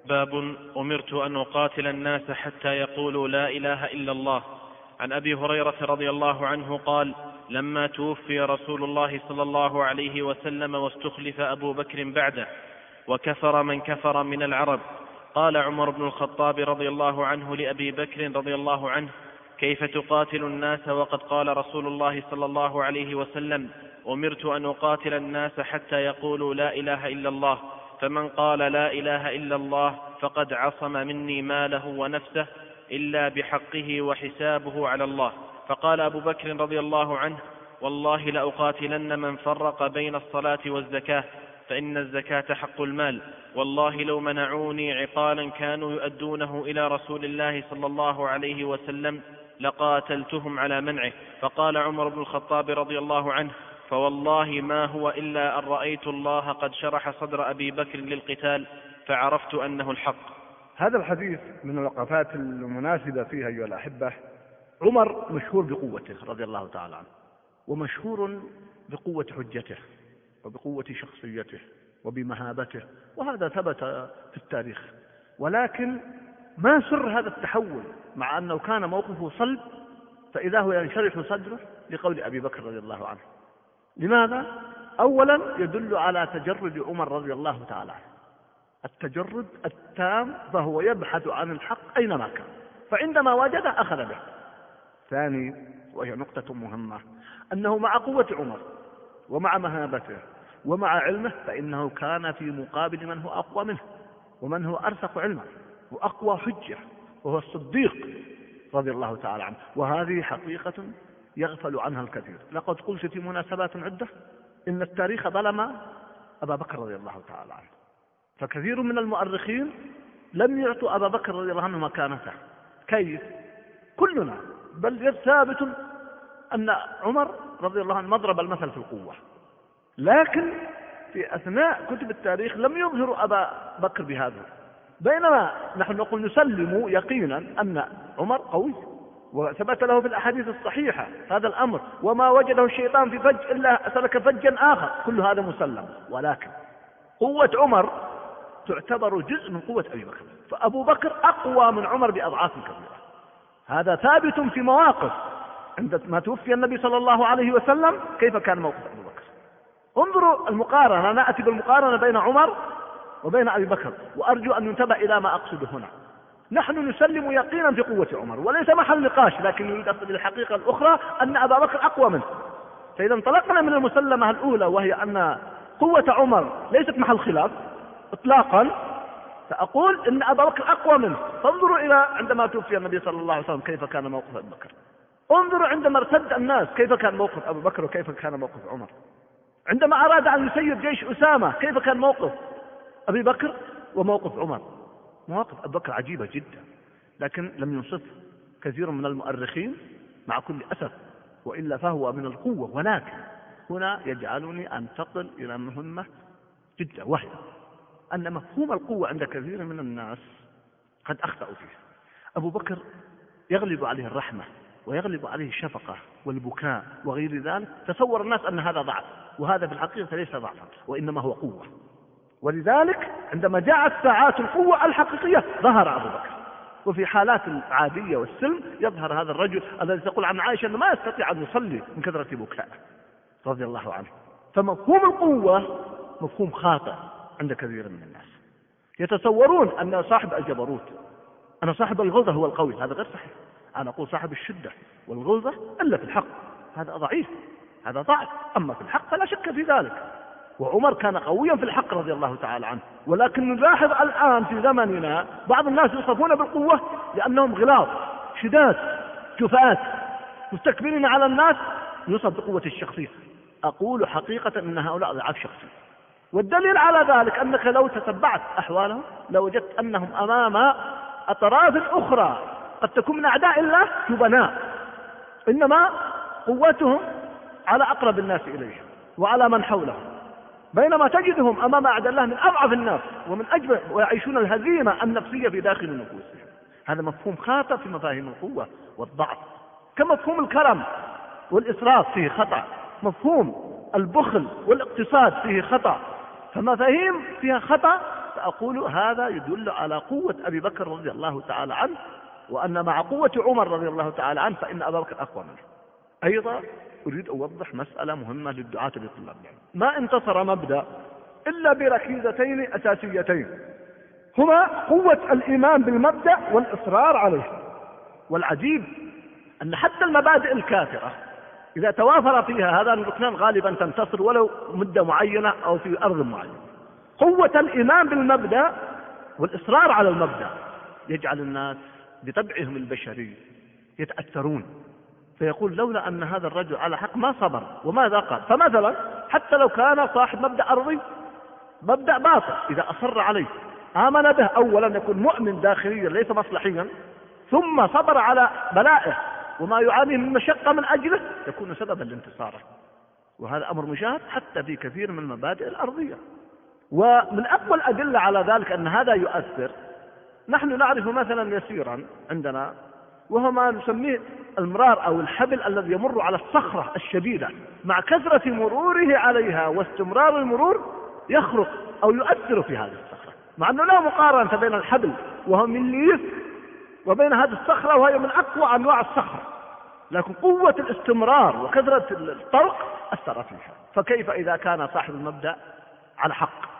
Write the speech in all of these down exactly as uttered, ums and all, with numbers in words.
باب أمرت أن أقاتل الناس حتى يقولوا لا إله إلا الله. عن أبي هريرة رضي الله عنه قال: لما توفي رسول الله صلى الله عليه وسلم واستخلف أبو بكر بعده وكفر من كفر من العرب، قال عمر بن الخطاب رضي الله عنه لأبي بكر رضي الله عنه: كيف تقاتل الناس وقد قال رسول الله صلى الله عليه وسلم: أمرت أن أقاتل الناس حتى يقولوا لا إله إلا الله، فمن قال لا إله إلا الله فقد عصم مني ماله ونفسه إلا بحقه وحسابه على الله. فقال أبو بكر رضي الله عنه: والله لأقاتلن من فرق بين الصلاة والزكاة، فإن الزكاة حق المال، والله لو منعوني عقالا كانوا يؤدونه إلى رسول الله صلى الله عليه وسلم لقاتلتهم على منعه. فقال عمر بن الخطاب رضي الله عنه: فوالله ما هو إلا أن رأيت الله قد شرح صدر أبي بكر للقتال فعرفت أنه الحق. هذا الحديث من الوقفات المناسبة فيها أيها الأحبة. عمر مشهور بقوته رضي الله تعالى عنه، ومشهور بقوة حجته وبقوة شخصيته وبمهابته، وهذا ثبت في التاريخ. ولكن ما سر هذا التحول مع أنه كان موقفه صلب، فإذا هو ينشرح صدره لقول أبي بكر رضي الله عنه؟ لماذا؟ أولا يدل على تجرد عمر رضي الله تعالى عنه، التجرد التام، فهو يبحث عن الحق أينما كان، فعندما وجده أخذ به. ثاني، وهي نقطة مهمة، أنه مع قوة عمر ومع مهابته ومع علمه فإنه كان في مقابل من هو أقوى منه ومن هو أرسخ علما وأقوى حجة، وهو الصديق رضي الله تعالى عنه. وهذه حقيقة يغفل عنها الكثير. لقد قلت في مناسبات عدة إن التاريخ ظلم أبا بكر رضي الله تعالى عنه، فكثير من المؤرخين لم يعطوا أبا بكر رضي الله عنه مكانته. كيف؟ كلنا بل ثابت أن عمر رضي الله عنه مضرب المثل في القوة، لكن في أثناء كتب التاريخ لم يظهروا أبا بكر بهذا، بينما نحن نقول نسلم يقينا أن عمر قوي، وثبت له في الأحاديث الصحيحة هذا الأمر، وما وجده الشيطان في فج إلا سلك فجا آخر، كل هذا مسلم. ولكن قوة عمر تعتبر جزء من قوة أبي بكر، فأبو بكر أقوى من عمر بأضعاف كثيرة. هذا ثابت في مواقف. عندما توفي النبي صلى الله عليه وسلم كيف كان موقف أبو بكر؟ انظروا المقارنة، نأتي بالمقارنة بين عمر وبين أبي بكر، وأرجو أن ينتبه إلى ما أقصد هنا. نحن نسلم يقينا في قوة عمر وليس محل نقاش، لكن يريد أصل الحقيقة الأخرى أن أبا بكر أقوى منه. فإذا انطلقنا من المسلمة الأولى وهي أن قوة عمر ليست محل خلاف إطلاقا، فأقول إن أبا بكر أقوى منه. فانظروا إلى عندما توفي النبي صلى الله عليه وسلم كيف كان موقف أبي بكر، انظروا عندما ارتد الناس كيف كان موقف أبو بكر وكيف كان موقف عمر، عندما أراد أن يسير جيش أسامة كيف كان موقف أبي بكر وموقف عمر. مواقف أبي بكر عجيبة جدا، لكن لم ينصف كثير من المؤرخين مع كل أسف، وإلا فهو من القوة. ولكن هنا يجعلني أنتقل إلى مهمة جدا، وهي أن مفهوم القوة عند كثير من الناس قد أخطأوا فيه. أبو بكر يغلب عليه الرحمة ويغلب عليه الشفقة والبكاء وغير ذلك، تصور الناس أن هذا ضعف، وهذا في الحقيقة ليس ضعفا وإنما هو قوة. ولذلك عندما جاءت ساعات القوة الحقيقية ظهر أبو بكر، وفي حالات العادية والسلم يظهر هذا الرجل الذي تقول عن عائشة أنه ما يستطيع أن يصلي من كثرة بكائه رضي الله عنه. فمفهوم القوة مفهوم خاطئ عند كثير من الناس، يتصورون أن صاحب الجبروت، أن صاحب الغلظة هو القوي. هذا غير صحيح. أنا أقول صاحب الشدة والغلظة إلا في الحق هذا ضعيف، هذا ضعف، أما في الحق فلا شك في ذلك. وعمر كان قويا في الحق رضي الله تعالى عنه. ولكن نلاحظ الآن في زمننا بعض الناس يصفون بالقوة لأنهم غلاظ شداد جفاة مستكبرين على الناس، يصف بقوة الشخصية. أقول حقيقة أن هؤلاء ضعاف شخصي، والدليل على ذلك أنك لو تتبعت أحوالهم لوجدت أنهم أمام أطراف أخرى قد تكون من أعداء الله جبناء، إنما قوتهم على أقرب الناس إليهم وعلى من حولهم، بينما تجدهم أمام أعداء الله من أضعف الناس ومن أجبر، ويعيشون الهزيمة النفسية في داخل نفوسهم. هذا مفهوم خاطئ في مفاهيم القوة والضعف. كمفهوم الكرم والإسراف فيه خطأ، مفهوم البخل والاقتصاد فيه خطأ، فمفاهيم فيها خطأ فأقول هذا يدل على قوة أبي بكر رضي الله تعالى عنه، وأن مع قوة عمر رضي الله تعالى عنه فإن أبا بكر أقوى منه. أيضا أريد أوضح مسألة مهمة للدعاة بطلاب العلم. ما انتصر مبدأ إلا بركيزتين أساسيتين، هما قوة الإيمان بالمبدأ والإصرار عليه. والعجيب أن حتى المبادئ الكافرة إذا توافر فيها هذان الركنان غالبا تنتصر ولو مدة معينة أو في أرض معينة. قوة الإيمان بالمبدأ والإصرار على المبدأ يجعل الناس بطبعهم البشري يتأثرون، فيقول لولا أن هذا الرجل على حق ما صبر وماذا قال. فمثلا حتى لو كان صاحب مبدأ أرضي مبدأ باطل، إذا أصر عليه آمن به أولا يكون مؤمن داخليا ليس مصلحيا، ثم صبر على بلائه وما يعانيه من مشقة من أجله، يكون سببا لانتصاره. وهذا أمر مشاهد حتى في كثير من المبادئ الأرضية. ومن أقوى الأدلة على ذلك أن هذا يؤثر، نحن نعرف مثلا يسيرا عندنا وهو ما نسميه المرار أو الحبل الذي يمر على الصخرة الشديدة، مع كثرة مروره عليها واستمرار المرور يخرق أو يؤثر في هذه الصخرة، مع أنه لا مقارنة بين الحبل وهو من ليف وبين هذه الصخرة وهي من أقوى أنواع الصخرة، لكن قوة الاستمرار وكثرة الطرق أثر فيها. فكيف إذا كان صاحب المبدأ على حق؟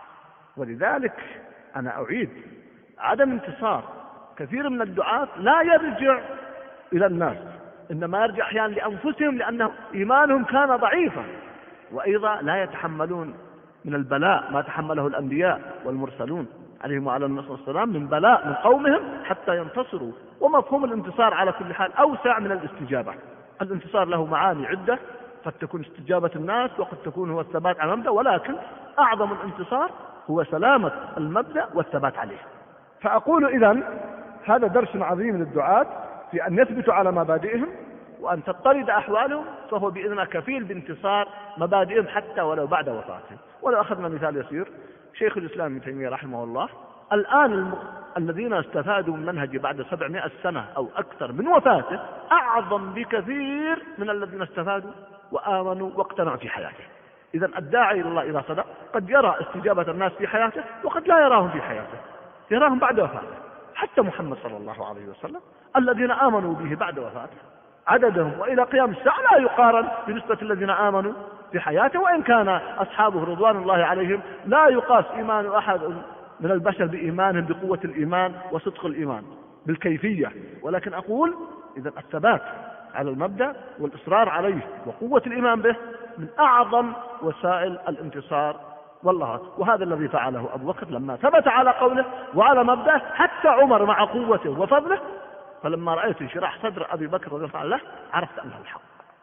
ولذلك أنا أعيد عدم انتصار كثير من الدعاة لا يرجع إلى الناس، إنما يرجع أحيانا لأنفسهم، لأن إيمانهم كان ضعيفا، وأيضا لا يتحملون من البلاء ما تحمله الأنبياء والمرسلون عليهم وعلى النصر والسلام من بلاء من قومهم حتى ينتصروا. ومفهوم الانتصار على كل حال أوسع من الاستجابة. الانتصار له معاني عدة، قد تكون استجابة الناس وقد تكون هو الثبات على المبدأ، ولكن أعظم الانتصار هو سلامة المبدأ والثبات عليه. فأقول إذن هذا درس عظيم للدعاة في أن يثبتوا على مبادئهم وأن تضطرد أحوالهم، فهو بإذن الله كفيل بانتصار مبادئهم حتى ولو بعد وفاتهم. ولو أخذنا مثال يسير، شيخ الإسلام ابن تيمية رحمه الله الآن الم... الذين استفادوا من منهجه بعد سبعمائة سنة أو أكثر من وفاته أعظم بكثير من الذين استفادوا وآمنوا واقتنعوا في حياته. إذن الداعي إلى الله إذا صدق قد يرى استجابة الناس في حياته وقد لا يراهم في حياته، يراهم بعد وفاته. حتى محمد صلى الله عليه وسلم الذين آمنوا به بعد وفاته عددهم وإلى قيام الساعة لا يقارن بنسبة الذين آمنوا في حياته، وإن كان أصحابه رضوان الله عليهم لا يقاس إيمان أحد من البشر بإيمانهم بقوة الإيمان وصدق الإيمان بالكيفية. ولكن أقول إذا الثبات على المبدأ والإصرار عليه وقوة الإيمان به من أعظم وسائل الانتصار والله. وهذا الذي فعله أبو بكر لما ثبت على قوله وعلى مبدأه، حتى عمر مع قوته وفضله، فلما رأيت انشراح صدر أبي بكر رضي الله عنه عرفت أنه الحق.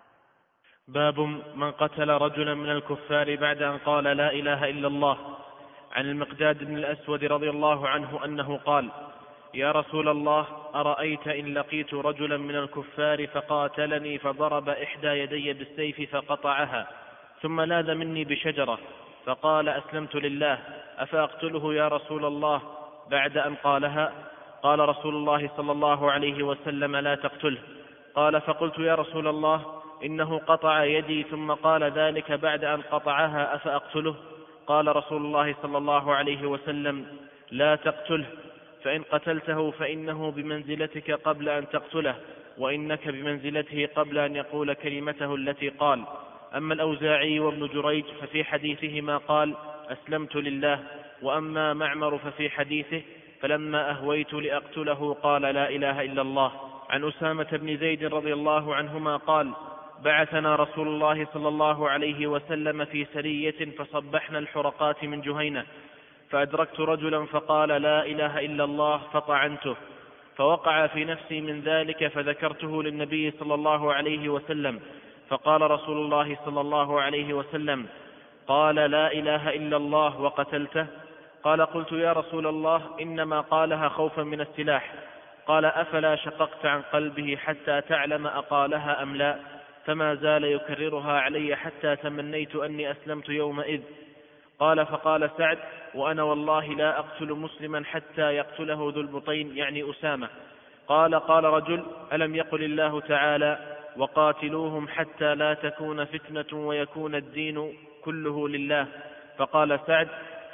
باب من قتل رجلا من الكفار بعد أن قال لا إله إلا الله. عن المقداد بن الأسود رضي الله عنه أنه قال: يا رسول الله، أرأيت إن لقيت رجلا من الكفار فقاتلني فضرب إحدى يدي بالسيف فقطعها ثم لاذ مني بشجرة فقال أسلمت لله، أفأقتله يا رسول الله بعد أن قالها؟ قال رسول الله صلى الله عليه وسلم: لا تقتله. قال: فقلت يا رسول الله، إنه قطع يدي ثم قال ذلك بعد أن قطعها، أفأقتله؟ قال رسول الله صلى الله عليه وسلم: لا تقتله، فإن قتلته فإنه بمنزلتك قبل أن تقتله، وإنك بمنزلته قبل أن يقول كلمته التي قال. أما الأوزاعي وابن جريج ففي حديثهما قال: أسلمت لله. وأما معمر ففي حديثه: فلما أهويت لأقتله قال لا إله إلا الله. عن أسامة بن زيد رضي الله عنهما قال: بعثنا رسول الله صلى الله عليه وسلم في سرية فصبحنا الحرقات من جهينة، فأدركت رجلا فقال لا إله إلا الله فطعنته، فوقع في نفسي من ذلك فذكرته للنبي صلى الله عليه وسلم، فقال رسول الله صلى الله عليه وسلم: قال لا إله إلا الله وقتلته؟ قال: قلت يا رسول الله، إنما قالها خوفا من السلاح. قال: أفلا شققت عن قلبه حتى تعلم أقالها أم لا؟ فما زال يكررها علي حتى تمنيت أني أسلمت يومئذ. قال: فقال سعد: وأنا والله لا أقتل مسلما حتى يقتله ذو البطين، يعني أسامة. قال: قال رجل: ألم يقل الله تعالى: وقاتلوهم حتى لا تكون فتنة ويكون الدين كله لله؟ فقال سعد: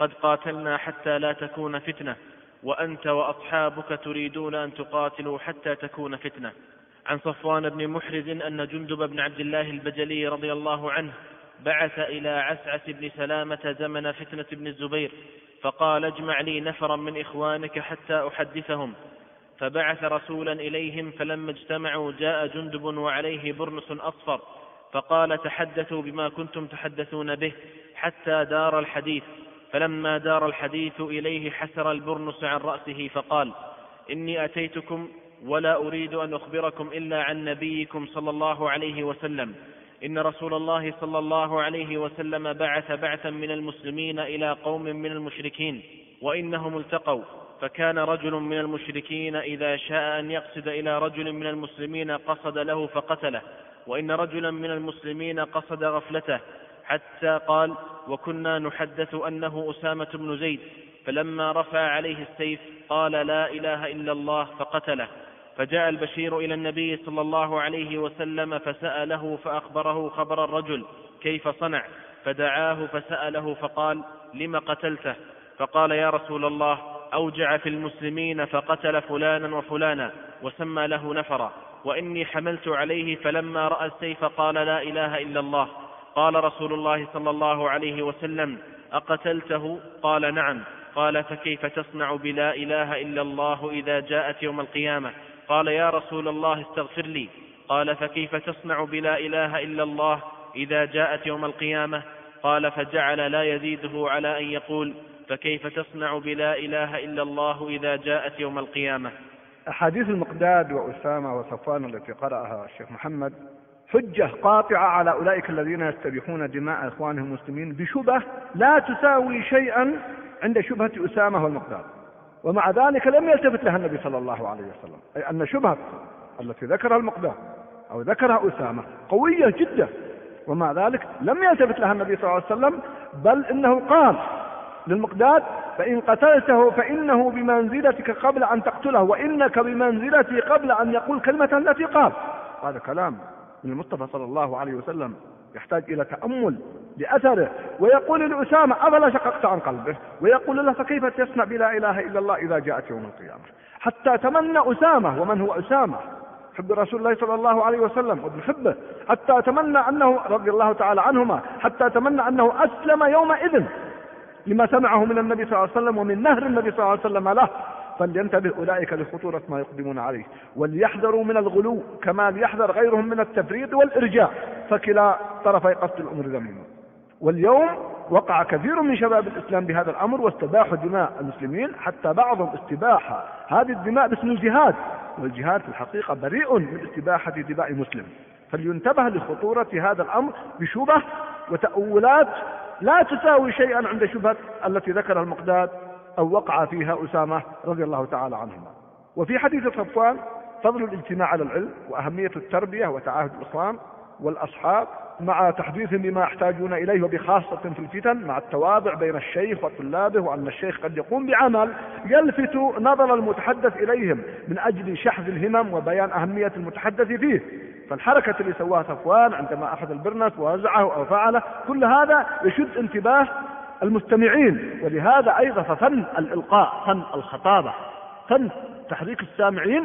قد قاتلنا حتى لا تكون فتنة، وأنت وأصحابك تريدون أن تقاتلوا حتى تكون فتنة. عن صفوان بن محرز أن جندب بن عبد الله البجلي رضي الله عنه بعث إلى عسعس بن سلامة زمن فتنة بن الزبير، فقال: اجمع لي نفرا من إخوانك حتى أحدثهم. فبعث رسولا إليهم، فلما اجتمعوا جاء جندب وعليه برنس أصفر، فقال: تحدثوا بما كنتم تحدثون به حتى دار الحديث. فلما دار الحديث إليه حسر البرنس عن رأسه فقال: إني أتيتكم ولا أريد أن أخبركم إلا عن نبيكم صلى الله عليه وسلم. إن رسول الله صلى الله عليه وسلم بعث بعثا من المسلمين إلى قوم من المشركين، وإنهم التقوا، فكان رجل من المشركين إذا شاء أن يقصد إلى رجل من المسلمين قصد له فقتله، وإن رجلا من المسلمين قصد غفلته، حتى قال: وكنا نحدث أنه أسامة بن زيد، فلما رفع عليه السيف قال: لا إله إلا الله، فقتله. فجاء البشير إلى النبي صلى الله عليه وسلم فسأله فأخبره خبر الرجل كيف صنع، فدعاه فسأله فقال: لم قتلته؟ فقال: يا رسول الله، أوجع في المسلمين فقتل فلانا وفلانا وسمى له نفرا، وإني حملت عليه فلما رأى السيف قال: لا إله إلا الله. قال رسول الله صلى الله عليه وسلم: أقتلته؟ قال: نعم. قال: فكيف تصنع بلا إله إلا الله إذا جاءت يوم القيامة؟ قال: يا رسول الله استغفر لي. قال: فكيف تصنع بلا إله إلا الله إذا جاءت يوم القيامة؟ قال: فجعل لا يزيده على أن يقول: فكيف تصنع بلا إله إلا الله إذا جاءت يوم القيامة. أحاديث المقداد وأسامة وصفوان التي قرأها الشيخ محمد حجة قاطعة على أولئك الذين يستبيحون دماء إخوانهم المسلمين بشبه لا تساوي شيئا عند شبهة أسامة والمقداد، ومع ذلك لم يلتفت لها النبي صلى الله عليه وسلم، أي أن شبهة التي ذكرها المقداد أو ذكرها أسامة قوية جدا، ومع ذلك لم يلتفت لها النبي صلى الله عليه وسلم، بل إنه قال للمقداد: فإن قتلته فإنه بمنزلتك قبل أن تقتله، وإنك بمنزلتي قبل أن يقول كلمة التي قال. هذا كلام من المصطفى صلى الله عليه وسلم يحتاج إلى تأمل لأثره. ويقول لأسامة: أفلا شققت عن قلبه؟ ويقول له: فكيف تصنع بلا إله إلا الله إذا جاءت يوم القيامة؟ حتى تمنى أسامة، ومن هو أسامة؟ حب رسول الله صلى الله عليه وسلم وابن حبه، حتى تمنى أنه رضي الله تعالى عنهما، حتى تمنى أنه أسلم يومئذ لما سمعه من النبي صلى الله عليه وسلم ومن نهر النبي صلى الله عليه وسلم له. فلينتبه أولئك لخطورة ما يقدمون عليه، وليحذروا من الغلو كما ليحذر غيرهم من التفريط والإرجاء، فكلا طرفي قصد الأمر ذميم. واليوم وقع كثير من شباب الإسلام بهذا الأمر واستباحوا دماء المسلمين، حتى بعضهم استباح هذه الدماء باسم الجهاد، والجهاد في الحقيقة بريء من استباحة دماء مسلم. فلينتبه لخطورة هذا الأمر بشبه وتأولات لا تساوي شيئا عند شبهة التي ذكرها المقداد أو وقع فيها أسامة رضي الله تعالى عنهما. وفي حديث صفوان فضل الاجتماع على العلم وأهمية التربية وتعاهد الإخوان والأصحاب مع تحديثهم بما يحتاجون إليه، وبخاصة في الفتن مع التواضع بين الشيخ وطلابه، وأن الشيخ قد يقوم بعمل يلفت نظر المتحدث إليهم من أجل شحذ الهمم وبيان أهمية المتحدث فيه. فالحركة اللي سواها صفوان عندما أخذ البرنس ووزعه أو فعله، كل هذا يشد انتباه المستمعين. ولهذا أيضا فن الإلقاء، فن الخطابة، فن تحريك السامعين،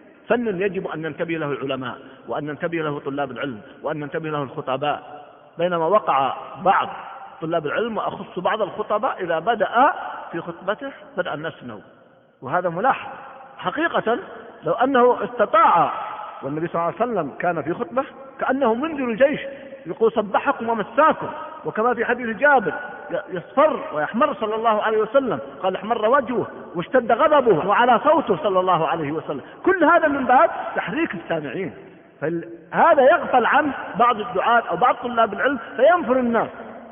فن يجب أن ينتبه له العلماء، وأن ينتبه له طلاب العلم، وأن ينتبه له الخطباء. بينما وقع بعض طلاب العلم، وأخص بعض الخطباء، إذا بدأ في خطبته بدأ الناس يسمعوا، وهذا ملاحظ حقيقة. لو أنه استطاع، والنبي صلى الله عليه وسلم كان في خطبة كأنه منذر الجيش يقول: صبحكم ومساكم. وكما في حديث جابر: يصفر ويحمر صلى الله عليه وسلم، قال: احمر وجهه واشتد غضبه وعلى صوته صلى الله عليه وسلم. كل هذا من باب تحريك السامعين. فهذا يغفل عنه بعض الدعاة أو بعض طلاب العلم فينفر الناس،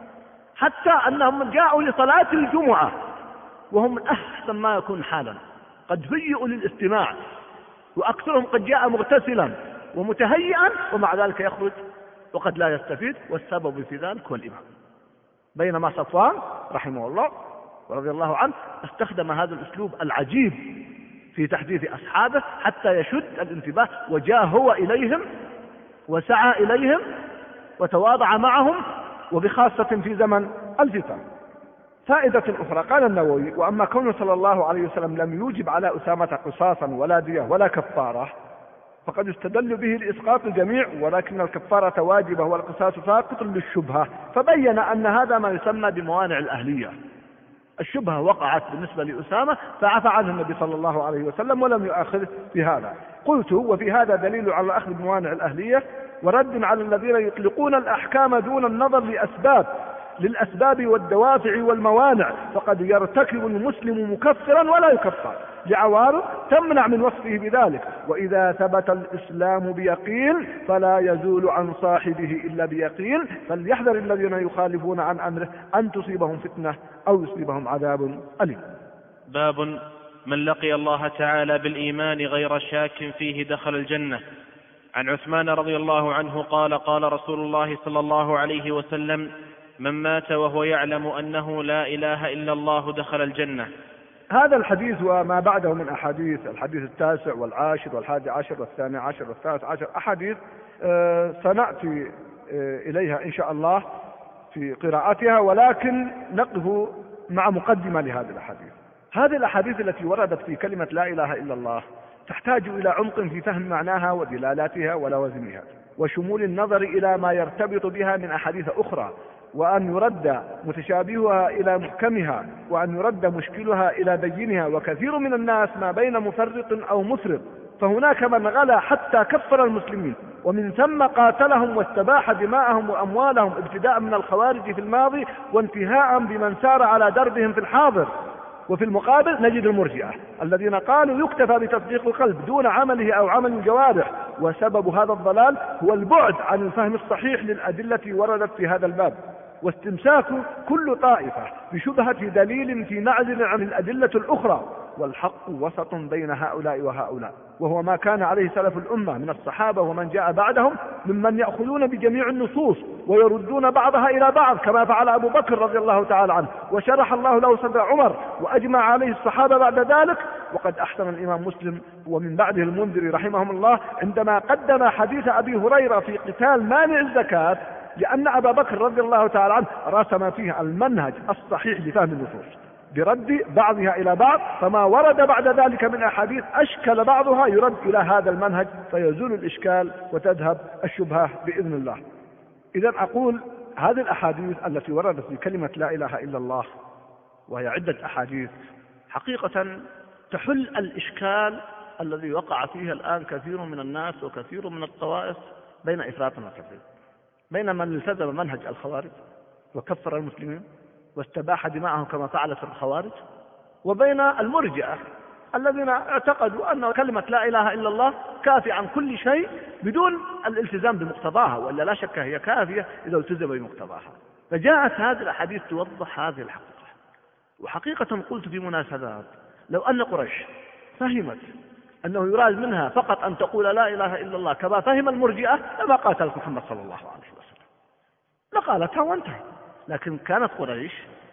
حتى أنهم جاءوا لصلاة الجمعة وهم من أحسن ما يكون حالا، قد هيئوا للاستماع، وأكثرهم قد جاء مغتسلا ومتهيئا، ومع ذلك يخرج وقد لا يستفيد، والسبب في ذلك هو الإمام. بينما صفوان رحمه الله ورضي الله عنه استخدم هذا الأسلوب العجيب في تحديث أصحابه حتى يشد الانتباه، وجاء هو إليهم وسعى إليهم وتواضع معهم، وبخاصة في زمن الفتن. فائدة أخرى، قال النووي: وأما كونه صلى الله عليه وسلم لم يوجب على أسامة قصاصا ولا دية ولا كفارة فقد يستدل به لإسقاط الجميع، ولكن الكفارة واجبة والقصاص ساقط للشبهة، فبين أن هذا ما يسمى بموانع الأهلية. الشبهة وقعت بالنسبة لأسامة فعفى عنه النبي صلى الله عليه وسلم ولم يؤاخذه بهذا. قلت: وفي هذا دليل على أخذ بموانع الأهلية ورد على الذين يطلقون الأحكام دون النظر لأسباب للأسباب والدوافع والموانع، فقد يرتكب المسلم مكفرا ولا يكفر لعوارض تمنع من وصفه بذلك. وإذا ثبت الإسلام بيقين فلا يزول عن صاحبه إلا بيقين، فليحذر الذين يخالفون عن أمره أن تصيبهم فتنة أو يصيبهم عذاب أليم. باب من لقي الله تعالى بالإيمان غير شاك فيه دخل الجنة. عن عثمان رضي الله عنه قال: قال رسول الله صلى الله عليه وسلم: من مات وهو يعلم أنه لا إله إلا الله دخل الجنة. هذا الحديث وما بعده من أحاديث، الحديث التاسع والعاشر والحادي عشر والثاني عشر والثالث عشر، أحاديث أه سنأتي أه إليها إن شاء الله في قراءتها، ولكن نقف مع مقدمة لهذه الأحاديث. هذه الأحاديث التي وردت في كلمة لا إله إلا الله تحتاج إلى عمق في فهم معناها ودلالاتها ولوازمها، وشمول النظر إلى ما يرتبط بها من أحاديث أخرى، وأن يرد متشابهها إلى محكمها، وأن يرد مشكلها إلى بينها. وكثير من الناس ما بين مفرط أو مسرط، فهناك من غلا حتى كفر المسلمين ومن ثم قاتلهم واستباح دماءهم وأموالهم، ابتداء من الخوارج في الماضي وانتهاء بمن سار على دربهم في الحاضر. وفي المقابل نجد المرجئة الذين قالوا يكتفى بتصديق القلب دون عمله أو عمل الجوارح، وسبب هذا الضلال هو البعد عن الفهم الصحيح للأدلة وردت في هذا الباب، واستمساك كل طائفة بشبهة دليل في معزل عن الأدلة الأخرى، والحق وسط بين هؤلاء وهؤلاء، وهو ما كان عليه سلف الأمة من الصحابة ومن جاء بعدهم ممن يأخذون بجميع النصوص ويردون بعضها إلى بعض، كما فعل أبو بكر رضي الله تعالى عنه، وشرح الله له صدر عمر، وأجمع عليه الصحابة بعد ذلك. وقد أحسن الإمام مسلم ومن بعده المنذري رحمهم الله عندما قدم حديث أبي هريرة في قتال مانع الزكاة، لأن أبا بكر رضي الله تعالى عنه رسم فيه المنهج الصحيح لفهم النصوص برد بعضها إلى بعض، فما ورد بعد ذلك من أحاديث أشكل بعضها يرد إلى هذا المنهج فيزول الإشكال وتذهب الشبهة بإذن الله. إذن أقول هذه الأحاديث التي وردت في كلمة لا إله إلا الله، وهي عدة أحاديث، حقيقة تحل الإشكال الذي وقع فيه الآن كثير من الناس وكثير من الطوائف بين إفراط وتفريط، بين من التزم منهج الخوارج وكفر المسلمين واستباح دماءهم كما فعلت الخوارج، وبين المرجئة الذين اعتقدوا أن كلمة لا إله إلا الله كافية عن كل شيء بدون الالتزام بمقتضاها، ولا لا شك هي كافية إذا التزم بمقتضاها. فجاءت هذه الأحاديث توضح هذه الحقيقة. وحقيقة قلت في مناسبات لو أن قريش فهمت أنه يراد منها فقط أن تقول لا إله إلا الله كما فهم المرجئة لما قاتلت محمد صلى الله عليه وسلم، لقالتها وانتهى. لكن كانت قريش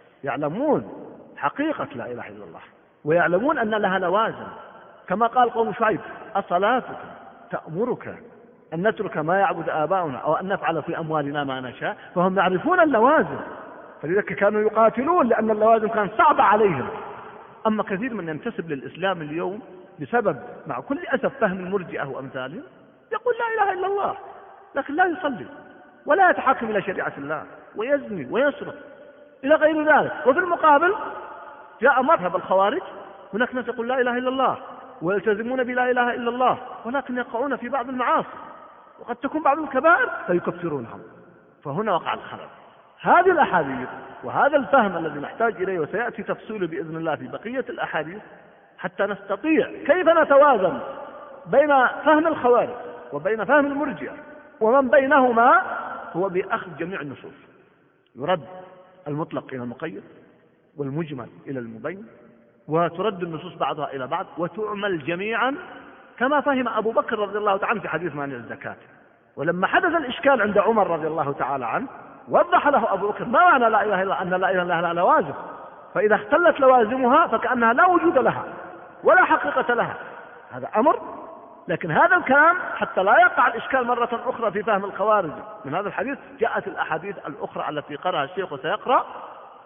يعلمون حقيقة لا إله إلا الله، ويعلمون أن لها لوازم، كما قال قوم شعيب: أصلاتك تأمرك أن نترك ما يعبد آباؤنا أو أن نفعل في أموالنا ما نشاء. فهم يعرفون اللوازم، فلذلك كانوا يقاتلون لأن اللوازم كانت صعبة عليهم. أما كثير من ينتسب للإسلام اليوم بسبب مع كل أسف فهم المرجئة وأمثالهم يقول لا إله إلا الله، لكن لا يصلي ولا يتحكم إلى شريعة الله ويزني ويسرق إلى غير ذلك. وفي المقابل جاء مذهب الخوارج، هناك ناس يقول لا إله إلا الله ويلتزمون بلا إله إلا الله، ولكن يقعون في بعض المعاصي وقد تكون بعض الكبائر فيكفرونهم. فهنا وقع الخلل. هذه الأحاديث وهذا الفهم الذي نحتاج إليه وسيأتي تفصيله بإذن الله في بقية الأحاديث حتى نستطيع كيف نتوازن بين فهم الخوارج وبين فهم المرجئة، ومن بينهما هو بأخذ جميع النصوص، يرد المطلق إلى المقيد والمجمل إلى المبين، وترد النصوص بعضها إلى بعض وتعمل جميعا كما فهم أبو بكر رضي الله تعالى في حديث مانع الزكاة. ولما حدث الإشكال عند عمر رضي الله تعالى عنه وضح له أبو بكر ما معنى لا إله إلا أن لا إله إلا الله لوازم، فإذا اختلت لوازمها فكأنها لا وجود لها ولا حقيقة لها. هذا أمر. لكن هذا الكلام حتى لا يقع الإشكال مرة أخرى في فهم الخوارج من هذا الحديث، جاءت الأحاديث الأخرى التي قرأها الشيخ وسيقرأ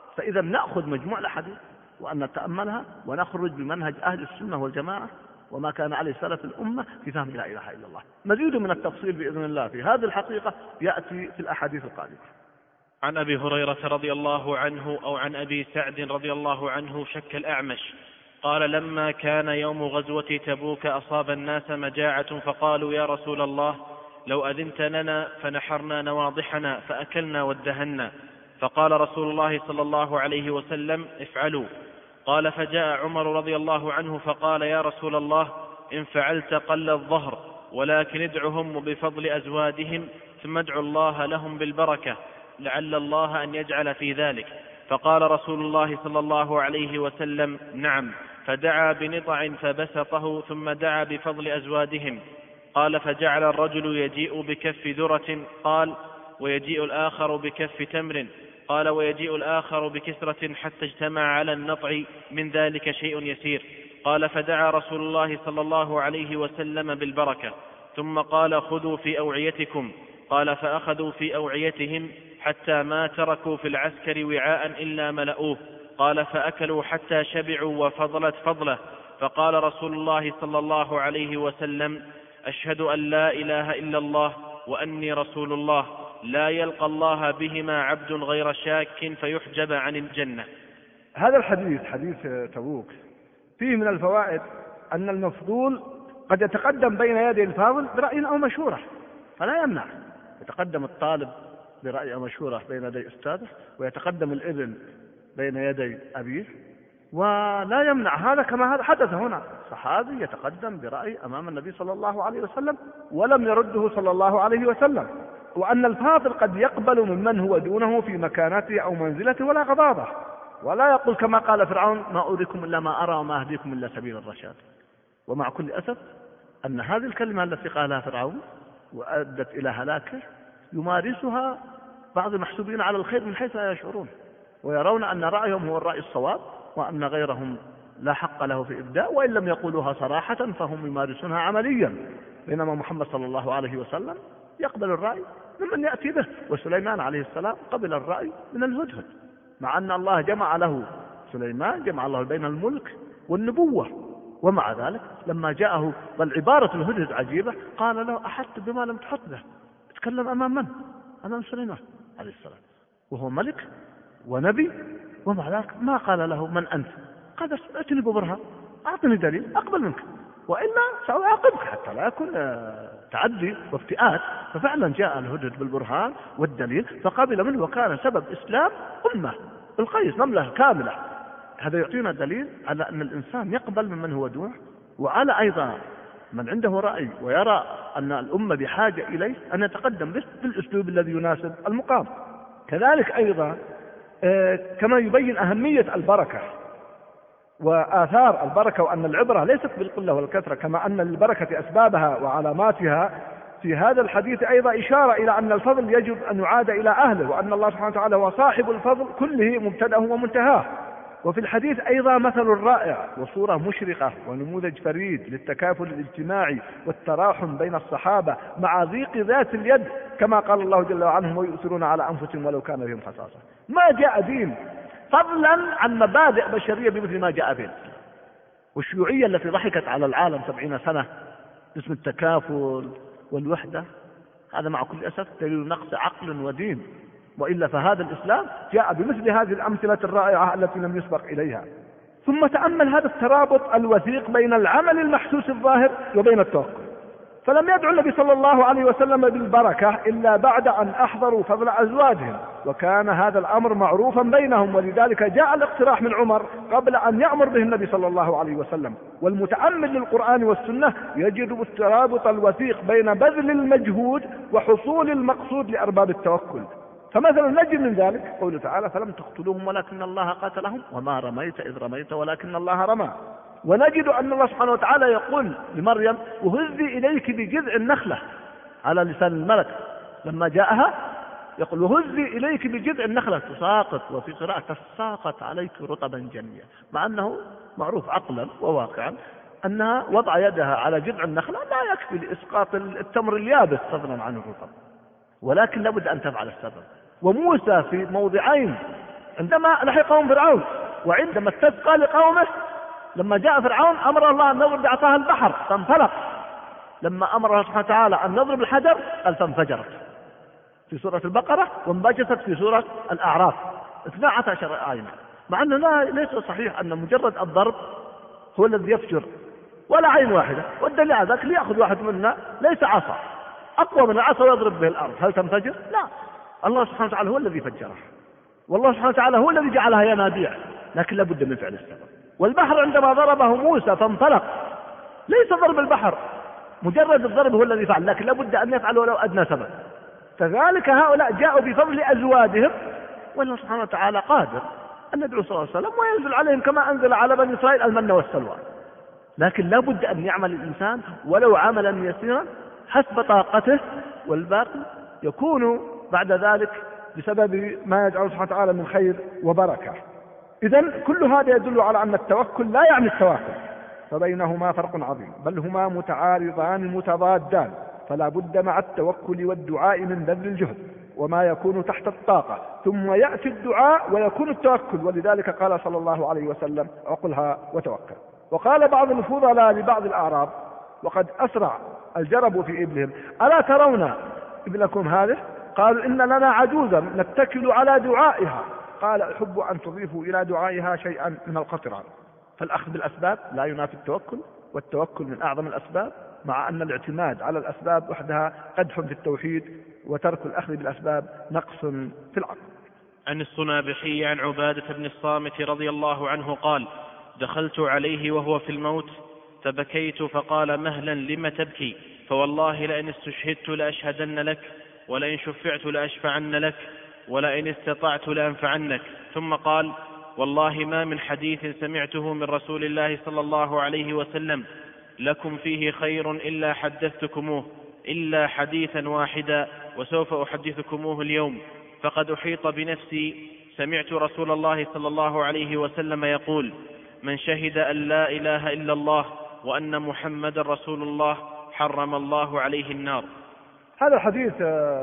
فإذا نأخذ مجموع الأحاديث وأن نتأملها ونخرج بمنهج أهل السنة والجماعة وما كان عليه سلف الأمة في فهم لا إله إلا الله. مزيد من التفصيل بإذن الله في هذه الحقيقة يأتي في الأحاديث القادمة. عن أبي هريرة رضي الله عنه أو عن أبي سعد رضي الله عنه شك الأعمش قال لما كان يوم غزوة تبوك أصاب الناس مجاعة فقالوا يا رسول الله لو أذنت لنا فنحرنا نواضحنا فأكلنا وادهنا، فقال رسول الله صلى الله عليه وسلم افعلوا. قال فجاء عمر رضي الله عنه فقال يا رسول الله إن فعلت قل الظهر، ولكن ادعهم بفضل أزوادهم ثم ادعوا الله لهم بالبركة لعل الله أن يجعل في ذلك. فقال رسول الله صلى الله عليه وسلم نعم، فدعا بنطع فبسطه ثم دعا بفضل أزوادهم. قال فجعل الرجل يجيء بكف ذرة، قال ويجيء الآخر بكف تمر، قال ويجيء الآخر بكسرة حتى اجتمع على النطع من ذلك شيء يسير. قال فدعا رسول الله صلى الله عليه وسلم بالبركة ثم قال خذوا في أوعيتكم. قال فأخذوا في أوعيتهم حتى ما تركوا في العسكر وعاء إلا ملؤوه. قال فأكلوا حتى شبعوا وفضلت فضله. فقال رسول الله صلى الله عليه وسلم أشهد أن لا إله إلا الله وأني رسول الله، لا يلقى الله بهما عبد غير شاك فيحجب عن الجنة. هذا الحديث حديث تبوك فيه من الفوائد أن المفضول قد يتقدم بين يدي الفاضل برأي أو مشورة، فلا يمنع يتقدم الطالب برأي أو مشورة بين يدي أستاذه، ويتقدم الابن بين يدي أبيه، ولا يمنع هذا كما هذا حدث هنا، صحابي يتقدم برأي أمام النبي صلى الله عليه وسلم ولم يرده صلى الله عليه وسلم. وأن الفاضل قد يقبل ممن هو دونه في مكانته أو منزلته ولا غضاضة، ولا يقول كما قال فرعون ما أريكم إلا ما أرى وما أهديكم إلا سبيل الرشاد. ومع كل أسف أن هذه الكلمة التي قالها فرعون وأدت إلى هلاكه يمارسها بعض المحسوبين على الخير من حيث لا يشعرون، ويرون أن رأيهم هو الرأي الصواب وأن غيرهم لا حق له في إبداء، وإن لم يقولوها صراحة فهم يمارسونها عمليا. بينما محمد صلى الله عليه وسلم يقبل الرأي ممن يأتي به، وسليمان عليه السلام قبل الرأي من الهدهد، مع أن الله جمع له سليمان جمع الله بين الملك والنبوة، ومع ذلك لما جاءه والعبارة الهدهد عجيبة قال له أحط بما لم تحط به. تكلم أمام من؟ أمام سليمان عليه السلام وهو ملك ونبي، ومع ذلك ما قال له من أنت، قال ائتني ببرهان، أعطني دليل أقبل منك وإلا سأعاقبك، حتى لا يكون تعدي وافتئات. ففعلا جاء الهدهد بالبرهان والدليل فقبل منه، وكان سبب إسلام أمة القيس مملكة كاملة. هذا يعطينا دليل على أن الإنسان يقبل ممن هو دونه، وعلى أيضا من عنده رأي ويرى أن الأمة بحاجة إليه أن يتقدم به بالأسلوب الذي يناسب المقام. كذلك أيضا كما يبين أهمية البركة وآثار البركة، وأن العبرة ليست بالقلة والكثرة، كما أن للبركة أسبابها وعلاماتها. في هذا الحديث أيضا إشارة إلى أن الفضل يجب أن يعاد إلى أهله، وأن الله سبحانه وتعالى هو صاحب الفضل كله مبتدأه ومنتهاه. وفي الحديث أيضا مثل رائع وصورة مشرقة ونموذج فريد للتكافل الاجتماعي والتراحم بين الصحابة مع ضيق ذات اليد، كما قال الله جل وعلا ويؤثرون على أنفسهم ولو كان بهم خصاصة. ما جاء دين فضلا عن مبادئ بشرية بمثل ما جاء به. والشيوعية التي ضحكت على العالم سبعين سنة باسم التكافل والوحدة، هذا مع كل أسف دليل نقص عقل ودين، وإلا فهذا الإسلام جاء بمثل هذه الأمثلة الرائعة التي لم يسبق إليها. ثم تأمل هذا الترابط الوثيق بين العمل المحسوس الظاهر وبين التوكل. فلم يدعو النبي صلى الله عليه وسلم بالبركة إلا بعد أن أحضروا فضل أزواجهم، وكان هذا الأمر معروفا بينهم، ولذلك جاء الاقتراح من عمر قبل أن يأمر به النبي صلى الله عليه وسلم. والمتأمل للقرآن والسنة يجد الترابط الوثيق بين بذل المجهود وحصول المقصود لأرباب التوكل. فمثلا نجد من ذلك قوله تعالى فلم تقتلوهم ولكن الله قاتلهم وما رميت إذ رميت ولكن الله رمى. ونجد أن الله سبحانه وتعالى يقول لمريم وهزي إليك بجذع النخلة على لسان الملك لما جاءها، يقول وهزي إليك بجذع النخلة تساقط، وفي قراءة تساقط عليك رطبا جنيا، مع أنه معروف عقلا وواقعا أنها وضع يدها على جذع النخلة لا يكفي لإسقاط التمر اليابس فضلا عن الرطب، ولكن لابد أن تفعل السبب. وموسى في موضعين عندما لحقهم فرعون، وعندما استسقى لقومه لما جاء فرعون أمر الله أن نضرب بعصاه البحر فانفلق، لما أمر الله سبحانه وتعالى أن نضرب الحجر قال فانفجرت في سورة البقرة، وانبجست في سورة الأعراف اثنا عشر آية. مع أنه لا ليس صحيح أن مجرد الضرب هو الذي يفجر، ولا عين واحدة، والدليل على ذلك ليأخذ واحد منا ليس عصا أقوى من العصا ويضرب به الأرض، هل تنفجر؟ لا، الله سبحانه وتعالى هو الذي فجرها، والله سبحانه وتعالى هو الذي جعلها ينابيع، لكن لابد من فعل السبب. والبحر عندما ضربه موسى فانطلق، ليس ضرب البحر مجرد الضرب هو الذي فعل، لكن لابد أن يفعل ولو أدنى سبب. كذلك هؤلاء جاءوا بفضل أزوادهم، والله سبحانه وتعالى قادر أن يدعو صلى الله عليه وسلم وينزل عليهم كما أنزل على بني إسرائيل المن والسلوى، لكن لابد أن يعمل الإنسان ولو عملا يسيرا حسب طاقته، والباقي يكون بعد ذلك بسبب ما يجعل سبحانه وتعالى من خير وبركة. إذن كل هذا يدل على أن التوكل لا يعني التواكل، فبينهما فرق عظيم، بل هما متعارضان متضادان، فلا بد مع التوكل والدعاء من بذل الجهد وما يكون تحت الطاقة، ثم يأتي الدعاء ويكون التوكل. ولذلك قال صلى الله عليه وسلم عقلها وتوكل. وقال بعض الفضلاء لبعض الأعراب وقد أسرع الجرب في إبلهم ألا ترون ابنكم هذه؟ قالوا إن لنا عجوزا نتكل على دعائها، قال أحب أن تضيفوا إلى دعائها شيئا من القطران. فالأخذ بالأسباب لا ينافي التوكل، والتوكل من أعظم الأسباب، مع أن الاعتماد على الأسباب وحدها قدح في التوحيد، وترك الأخذ بالأسباب نقص في العقل. عن الصنابحي عن عبادة بن الصامت رضي الله عنه قال: دخلت عليه وهو في الموت فبكيت فقال: مهلا لم تبكي؟ فوالله لئن استشهدت لأشهدن لك، ولئن شفعت لأشفعن لك، ولئن استطعت لأنفعنك. ثم قال: والله ما من حديث سمعته من رسول الله صلى الله عليه وسلم لكم فيه خير إلا حدثتكموه، إلا حديثا واحدا وسوف أحدثكموه اليوم، فقد أحيط بنفسي. سمعت رسول الله صلى الله عليه وسلم يقول: من شهد أن لا إله إلا الله وأن محمد رسول الله حرم الله عليه النار. هذا الحديث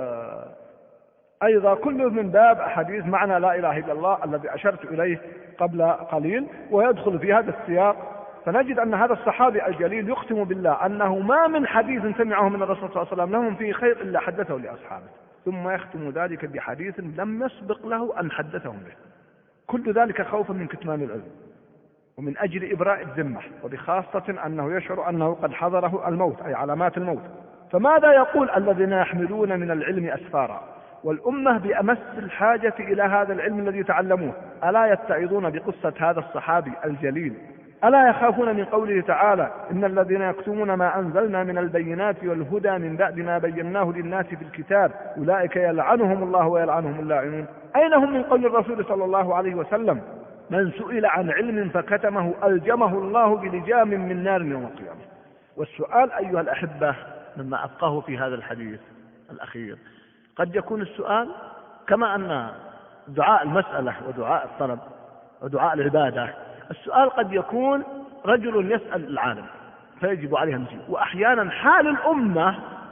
أيضا كله من باب أحاديث معنى لا إله إلا الله الذي أشرت إليه قبل قليل، ويدخل في هذا السياق. فنجد أن هذا الصحابي الجليل يقسم بالله أنه ما من حديث سمعه من الرسول صلى الله عليه وسلم لهم فيه خير إلا حدثه لأصحابه، ثم يختم ذلك بحديث لم يسبق له أن حدثهم به، كل ذلك خوفا من كتمان العلم ومن أجل إبراء الذمة، وبخاصة أنه يشعر أنه قد حضره الموت أي علامات الموت. فماذا يقول الذين يحملون من العلم أسفارا والأمة بأمس الحاجة إلى هذا العلم الذي تعلموه؟ ألا يتعظون بقصة هذا الصحابي الجليل؟ ألا يخافون من قوله تعالى: إن الذين يكتمون ما أنزلنا من البينات والهدى من بعد ما بيناه للناس في الكتاب أولئك يلعنهم الله ويلعنهم اللاعنون؟ أين هم من قول الرسول صلى الله عليه وسلم: من سئل عن علم فكتمه ألجمه الله بلجام من نار يوم القيامة؟ والسؤال أيها الأحبة مما أفقه في هذا الحديث الأخير، قد يكون السؤال كما أن دعاء المسألة ودعاء الطلب ودعاء العبادة، السؤال قد يكون رجل يسأل العالم فيجب عليه أن يجيب، وأحيانا حال الأمة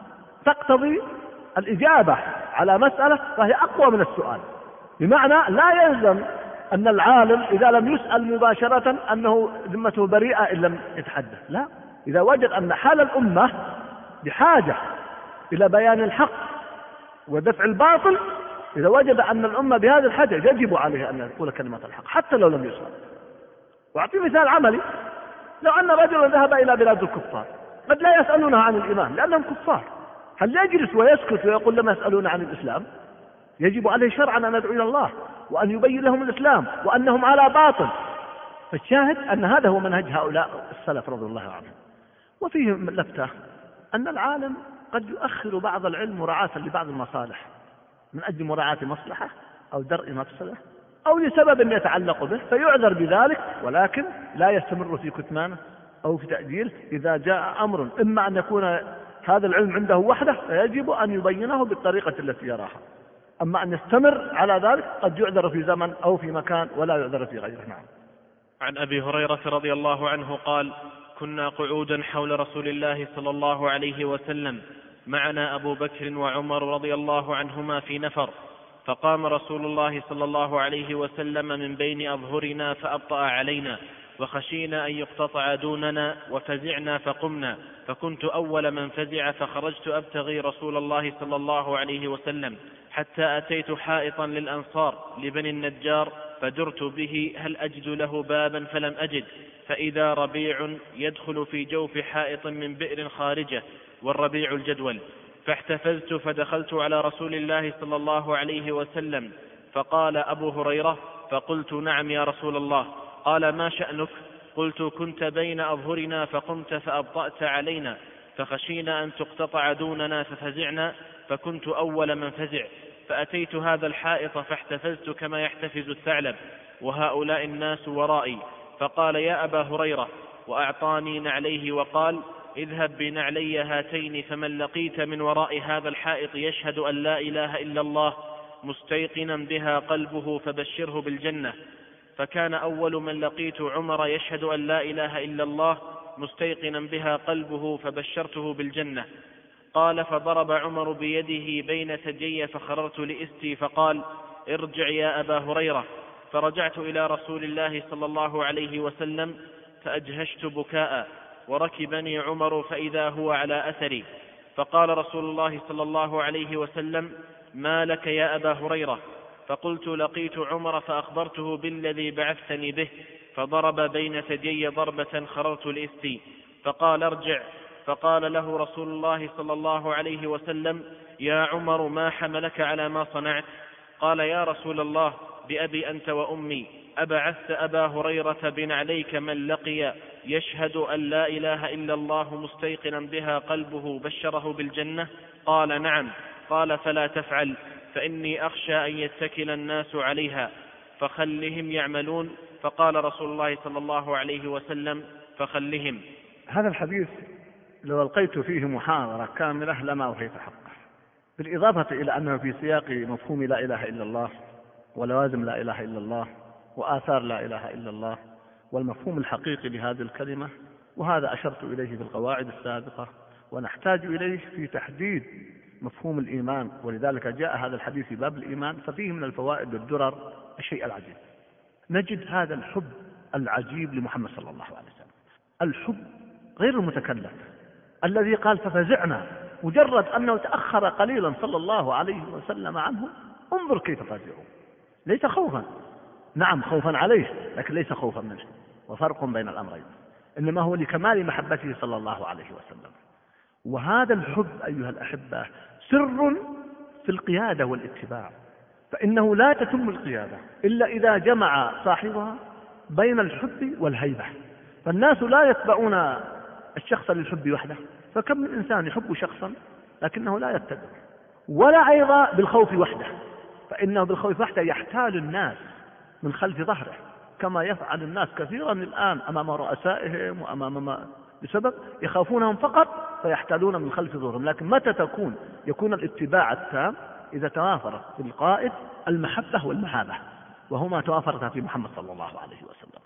تقتضي الإجابة على مسألة فهي أقوى من السؤال، بمعنى لا يلزم أن العالم إذا لم يسأل مباشرة أنه ذمته بريئة إن لم يتحدث، لا، إذا وجد أن حال الأمة بحاجة إلى بيان الحق ودفع الباطل، إذا وجد أن الأمة بهذه الحاجة يجب عليه أن يقول كلمة الحق حتى لو لم يسأل. وأعطي مثال عملي: لو أن رجلا ذهب إلى بلاد الكفار قد لا يسألونها عن الإيمان لأنهم كفار، هل يجلس ويسكت ويقول لما يسألون عن الإسلام؟ يجب عليه شرعا أن يدعو إلى الله وأن يبين لهم الإسلام وأنهم على باطل. فالشاهد أن هذا هو منهج هؤلاء السلف رضي الله عنهم. وفيه لفتة أن العالم قد يؤخر بعض العلم مراعاة لبعض المصالح من أجل مراعاة مصلحة أو درء مفسدة أو لسبب يتعلق به فيعذر بذلك، ولكن لا يستمر في كتمانه أو في تأجيل. إذا جاء أمر إما أن يكون هذا العلم عنده وحده فيجب أن يبينه بالطريقة التي يراها، أما أن يستمر على ذلك قد يعذر في زمن أو في مكان ولا يعذر في غيره. نعم. عن أبي هريرة رضي الله عنه قال: كنا قعودا حول رسول الله صلى الله عليه وسلم، معنا أبو بكر وعمر رضي الله عنهما في نفر، فقام رسول الله صلى الله عليه وسلم من بين أظهرنا فأبطأ علينا، وخشينا أن يقتطع دوننا وفزعنا فقمنا، فكنت أول من فزع فخرجت أبتغي رسول الله صلى الله عليه وسلم حتى أتيت حائطا للأنصار لبني النجار فدرت به هل أجد له بابا فلم أجد، فإذا ربيع يدخل في جوف حائط من بئر خارجة، والربيع الجدول، فاحتفزت فدخلت على رسول الله صلى الله عليه وسلم فقال أبو هريرة، فقلت نعم يا رسول الله. قال ما شأنك؟ قلت كنت بين أظهرنا فقمت فأبطأت علينا فخشينا أن تقتطع دوننا ففزعنا، فكنت أول من فزع، فأتيت هذا الحائط فاحتفزت كما يحتفز الثعلب وهؤلاء الناس ورائي. فقال يا أبا هريرة، وأعطاني نعليه وقال اذهب بنعلي هاتين، فمن لقيت من وراء هذا الحائط يشهد أن لا إله إلا الله مستيقنا بها قلبه فبشره بالجنة. فكان أول من لقيت عمر يشهد أن لا إله إلا الله مستيقنا بها قلبه فبشرته بالجنة. قال فضرب عمر بيده بين ثديي فخررت لإستي فقال ارجع يا أبا هريرة. فرجعت إلى رسول الله صلى الله عليه وسلم فأجهشت بكاء، وركبني عمر فإذا هو على أثري. فقال رسول الله صلى الله عليه وسلم ما لك يا أبا هريرة؟ فقلت لقيت عمر فأخبرته بالذي بعثتني به، فضرب بين ثديي ضربة خررت لإستي. فقال ارجع. فقال له رسول الله صلى الله عليه وسلم يا عمر ما حملك على ما صنعت؟ قال يا رسول الله بأبي أنت وأمي أبعثت أبا هريرة بنعليك من لقي يشهد أن لا إله إلا الله مستيقنا بها قلبه بشره بالجنة؟ قال نعم. قال فلا تفعل، فإني أخشى أن يتكل الناس عليها فخلهم يعملون. فقال رسول الله صلى الله عليه وسلم فخلهم. هذا الحديث لو ألقيت فيه محاضرة كاملة لما أوحيت حقه، بالإضافة إلى أنه في سياق مفهوم لا إله إلا الله ولوازم لا إله إلا الله وآثار لا إله إلا الله والمفهوم الحقيقي لهذه الكلمة، وهذا أشرت إليه في القواعد السابقة، ونحتاج إليه في تحديد مفهوم الإيمان، ولذلك جاء هذا الحديث في باب الإيمان. ففيه من الفوائد والدرر الشيء العجيب، نجد هذا الحب العجيب لمحمد صلى الله عليه وسلم، الحب غير المتكلف الذي قال ففزعنا، مجرد أنه تأخر قليلا صلى الله عليه وسلم عنه انظر كيف فزعوا، ليس خوفا، نعم خوفا عليه لكن ليس خوفا منه، وفرق بين الأمرين، إنما هو لكمال محبته صلى الله عليه وسلم. وهذا الحب أيها الأحبة سر في القيادة والاتباع، فإنه لا تتم القيادة إلا إذا جمع صاحبها بين الحب والهيبة. فالناس لا يتبعون الشخص للحب وحده، فكم من إنسان يحب شخصا لكنه لا يتبع، ولا أيضا بالخوف وحده، فإنه بالخوف وحده يحتال الناس من خلف ظهره كما يفعل الناس كثيرا الآن أمام رؤسائهم وأمام ما بسبب يخافونهم فقط فيحتالون من خلف ظهرهم. لكن متى تكون يكون الاتباع التام؟ إذا توافرت في القائد المحبة والمهابة، وهما توافرتا في محمد صلى الله عليه وسلم،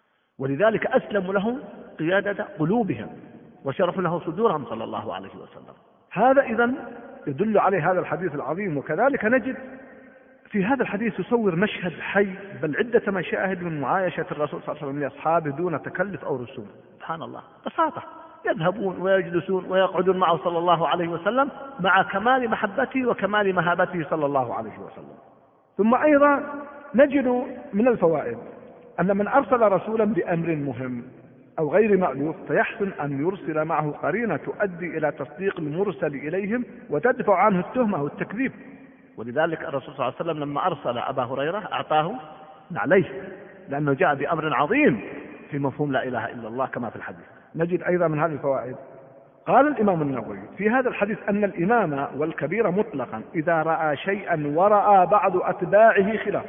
ولذلك أسلم لهم قيادة قلوبهم وشرف له صدورهم صلى الله عليه وسلم. هذا إذن يدل عليه هذا الحديث العظيم. وكذلك نجد في هذا الحديث يصور مشهد حي بل عدة مشاهد من معايشة الرسول صلى الله عليه وسلم لأصحابه دون تكلف أو رسوم. سبحان الله، بساطة، يذهبون ويجلسون ويقعدون معه صلى الله عليه وسلم مع كمال محبته وكمال مهابته صلى الله عليه وسلم. ثم أيضا نجد من الفوائد أن من أرسل رسولا بأمر مهم أو غير مألوف فيحسن أن يرسل معه قرينة تؤدي إلى تصديق المرسل إليهم وتدفع عنه التهمة والتكذيب. ولذلك الرسول صلى الله عليه وسلم لما أرسل أبا هريرة أعطاه نعليه، لأنه جاء بأمر عظيم في مفهوم لا إله إلا الله كما في الحديث. نجد أيضا من هذه الفوائد قال الإمام النووي في هذا الحديث أن الإمام والكبير مطلقا إذا رأى شيئا ورأى بعض أتباعه خلاف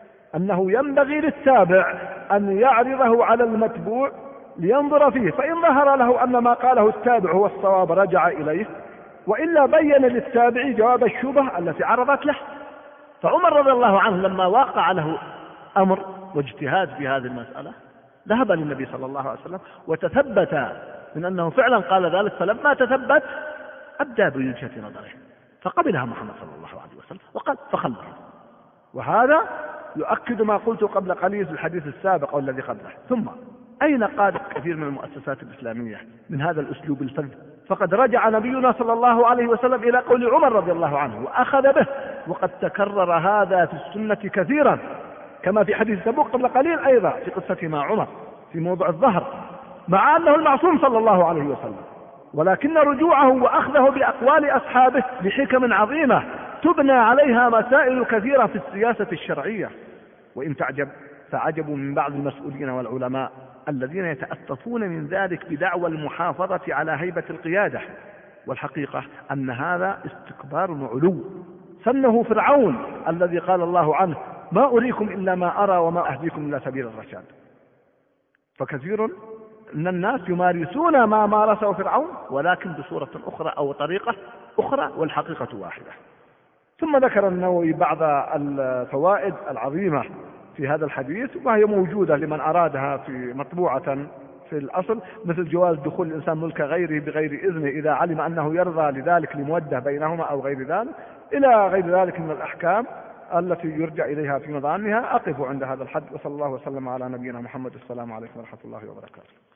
أنه ينبغي للتابع أن يعرضه على المتبوع لينظر فيه، فإن ظهر له أن ما قاله التابع هو الصواب رجع إليه، وإلا بين للتابع جواب الشبهة التي عرضت له. فعمر رضي الله عنه لما وقع له أمر واجتهاد في هذه المسألة ذهب للنبي صلى الله عليه وسلم وتثبت من أنه فعلا قال ذلك، فلما تثبت أبدى بوجهة نظره فقبلها محمد صلى الله عليه وسلم وقال فخله. وهذا يؤكد ما قلت قبل قليل في الحديث السابق أو الذي قبله. ثم أين قادت كثير من المؤسسات الإسلامية من هذا الأسلوب الفذ؟ فقد رجع نبينا صلى الله عليه وسلم إلى قول عمر رضي الله عنه وأخذ به، وقد تكرر هذا في السنة كثيرا كما في حديث تبوك قبل قليل أيضا في قصة مع عمر في موضع الظهر، مع أنه المعصوم صلى الله عليه وسلم، ولكن رجوعه وأخذه بأقوال أصحابه بحكم عظيمة تبنى عليها مسائل كثيرة في السياسة الشرعية. وإن تعجب فعجب من بعض المسؤولين والعلماء الذين يتأسفون من ذلك بدعوى المحافظة على هيبة القيادة، والحقيقة أن هذا استكبار وعلو سنه فرعون الذي قال الله عنه ما أريكم إلا ما أرى وما أهديكم إلا سبيل الرشاد. فكثير من الناس يمارسون ما مارسه فرعون ولكن بصورة أخرى أو طريقة أخرى والحقيقة واحدة. ثم ذكر النووي بعض الفوائد العظيمة في هذا الحديث وهي موجودة لمن أرادها في مطبوعة في الأصل، مثل جواز دخول الإنسان ملك غيره بغير إذنه إذا علم أنه يرضى لذلك لمودة بينهما أو غير ذلك، إلى غير ذلك من الأحكام التي يرجع إليها في مظانها. أقف عند هذا الحد، وصلى الله وسلم على نبينا محمد. السلام عليكم ورحمة الله وبركاته.